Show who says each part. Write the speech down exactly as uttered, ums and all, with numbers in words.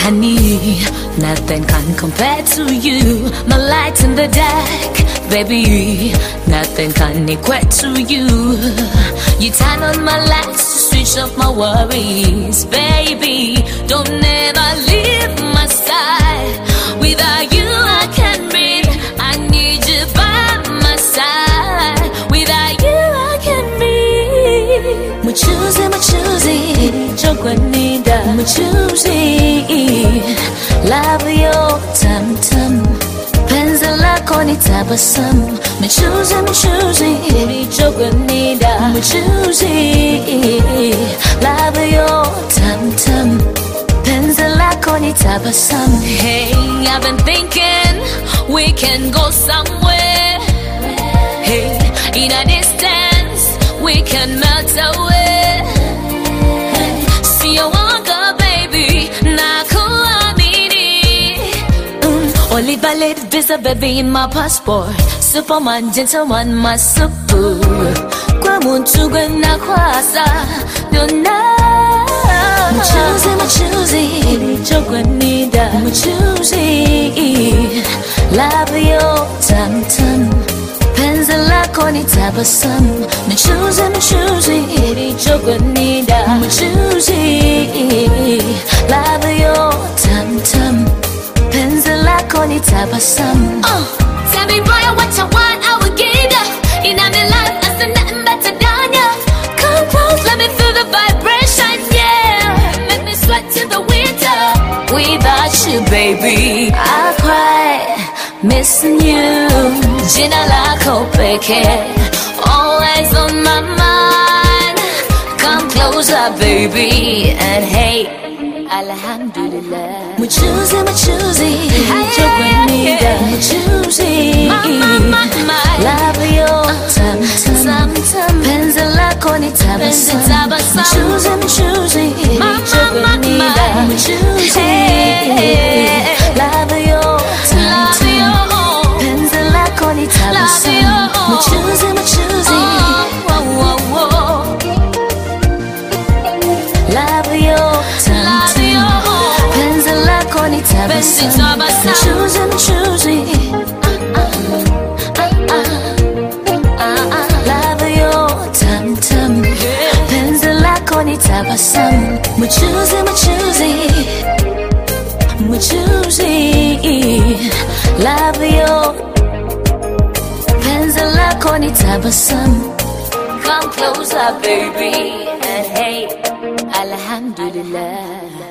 Speaker 1: honey, nothing can compare to you. My light in the dark, baby, nothing can equate to you. You turn on my lights to switch off my worries, baby. Don't ever leave my side. Without you I can't breathe. I need you by my side. Without you I can't breathe. I'm choosing, I'm choosing, Jogwanida. I'm choosing, love your tum tum. Penzi lako ni tabasamu. I'm choosing, I'm choosing, Jogwanida. I'm choosing, love your tum tum. Penzi lako ni tabasamu. Hey, I've been thinking we can go somewhere. Hey, in a distance we can melt away. See you walk up, baby, nakuamini. Mm, only valid visa, baby, in my passport. Superman, gentleman, my supu. Kwa muntu gwe nakwasa, dona. I'm choosing, I'm choosing, Jogwanida. I'm choosing, love your tum tum. Penzi lako ni tabasamu. I'm choosing, I'm choosing, Jogwanida. I'm choosing, love your tum tum. Penzi lako ni tabasamu. Uh, tell me boy what you want, I will give ya. In my life, there's nothing better than ya. Come close, let me feel the vibration, yeah. Make me sweat till the winter. Without you, baby, I cry, missing you. Jina lako peke, always on my mind. Come closer, baby, and hey, alhamdulillah. I'm choosing, I'm choosing, Jogwanida. I'm choosing, love your tum tum. Penzi lako ni tabasamu. I'm choosing, I'm choosing, Jogwanida. I'm choosing, love your tum tum. Penzi lako ni tabasamu. I'm choosing, I'm choosing, love your tum tum. Penzi lako ni tabasamu. I'm choosing, I'm choosing, love your tum tum. Penzi lako ni tabasamu. I'm choosing, I'm choosing, I'm choosing, love your. Penzi lako ni tabasamu. Come closer, baby, and hey, alhamdulillah.